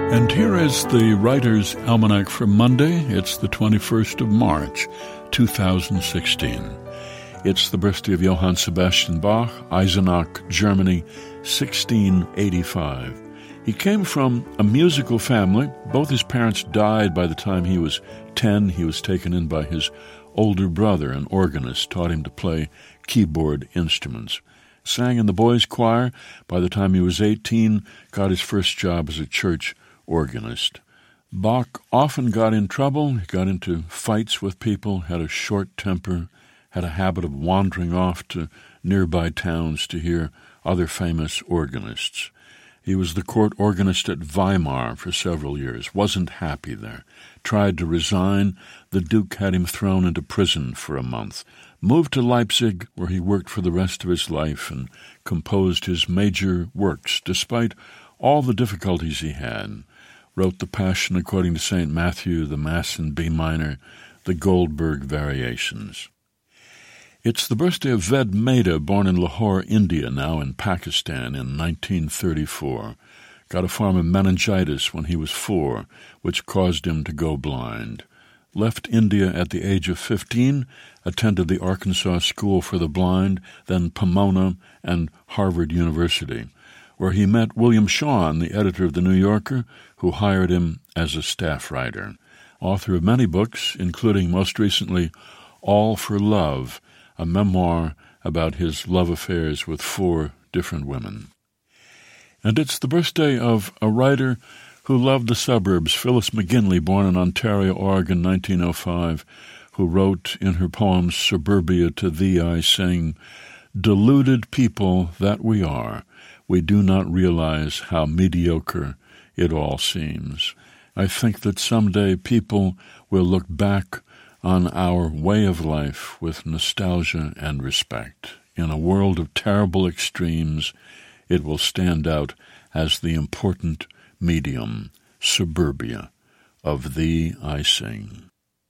And here is the Writer's Almanac for Monday. It's the 21st of March, 2016. It's the birthday of Johann Sebastian Bach, Eisenach, Germany, 1685. He came from a musical family. Both his parents died by the time he was 10. He was taken in by his older brother, an organist, taught him to play keyboard instruments. Sang in the boys' choir. By the time he was 18, got his first job as a church organist. Bach often got in trouble. He got into fights with people, had a short temper, had a habit of wandering off to nearby towns to hear other famous organists. He was the court organist at Weimar for several years, wasn't happy there, tried to resign. The Duke had him thrown into prison for a month, moved to Leipzig, where he worked for the rest of his life and composed his major works, despite all the difficulties he had. Wrote the Passion according to St. Matthew, the Mass in B minor, the Goldberg Variations. It's the birthday of Ved Mehta, born in Lahore, India, now in Pakistan, in 1934. Got a form of meningitis when he was 4, which caused him to go blind. Left India at the age of 15, attended the Arkansas School for the Blind, then Pomona and Harvard University, where he met William Shawn, the editor of The New Yorker, who hired him as a staff writer. Author of many books, including most recently All for Love, a memoir about his love affairs with 4 different women. And it's the birthday of a writer who loved the suburbs, Phyllis McGinley, born in Ontario, Oregon, 1905, who wrote in her poems Suburbia to Thee I Sing, "Deluded people that we are, we do not realize how mediocre it all seems." I think that someday people will look back on our way of life with nostalgia and respect. In a world of terrible extremes, it will stand out as the important medium, suburbia, of Thee I Sing.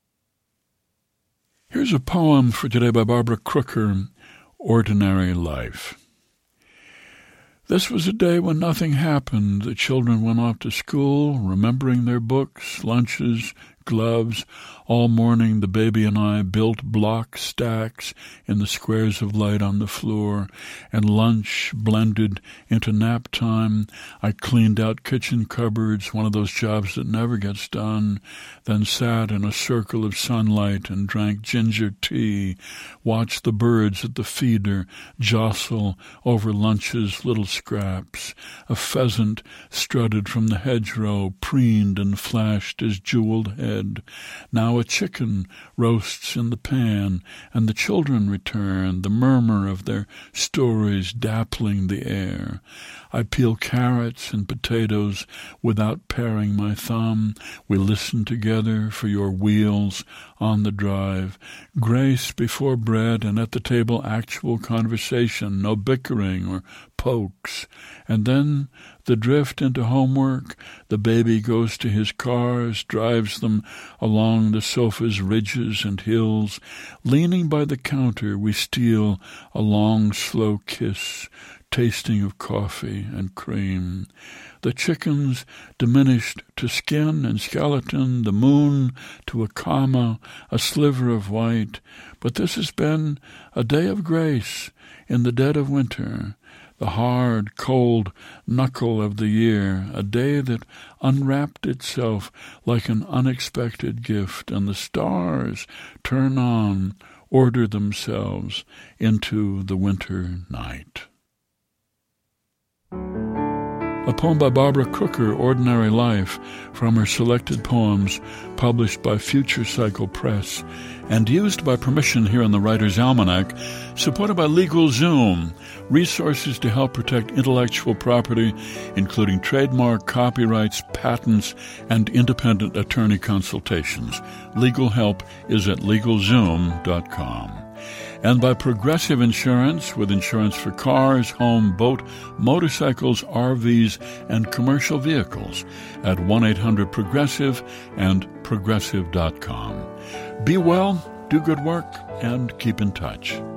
Here's a poem for today by Barbara Crooker, Ordinary Life. This was a day when nothing happened. The children went off to school, remembering their books, lunches, gloves. All morning the baby and I built block stacks in the squares of light on the floor, and lunch blended into nap time. I cleaned out kitchen cupboards, one of those jobs that never gets done, then sat in a circle of sunlight and drank ginger tea, watched the birds at the feeder jostle over lunch's little scraps. A pheasant strutted from the hedgerow, preened and flashed his jeweled head. Now a chicken roasts in the pan, and the children return, the murmur of their stories dappling the air. I peel carrots and potatoes without paring my thumb. We listen together for your wheels on the drive. Grace before bread, and at the table actual conversation, no bickering or pokes. And then the drift into homework. The baby goes to his cars, drives them along the sofa's ridges and hills. Leaning by the counter, we steal a long, slow kiss, tasting of coffee and cream. The chickens diminished to skin and skeleton, the moon to a comma, a sliver of white. But this has been a day of grace in the dead of winter, the hard, cold knuckle of the year, a day that unwrapped itself like an unexpected gift, and the stars turn on, order themselves into the winter night. A poem by Barbara Crooker, Ordinary Life, from her selected poems published by Future Cycle Press and used by permission here on the Writer's Almanac, supported by LegalZoom, resources to help protect intellectual property, including trademark, copyrights, patents, and independent attorney consultations. Legal help is at LegalZoom.com. And by Progressive Insurance, with insurance for cars, home, boat, motorcycles, RVs, and commercial vehicles at 1-800-PROGRESSIVE and Progressive.com. Be well, do good work, and keep in touch.